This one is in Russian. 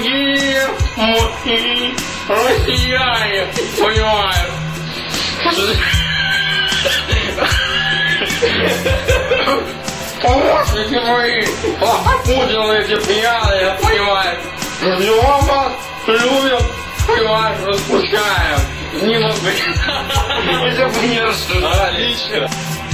Дорогие мои россияне, понимаешь? Помощники мои, Путин эти пьяные, понимаешь? Ждем вас, любим, понимаешь, распускаем. Не могу. Это мне отлично.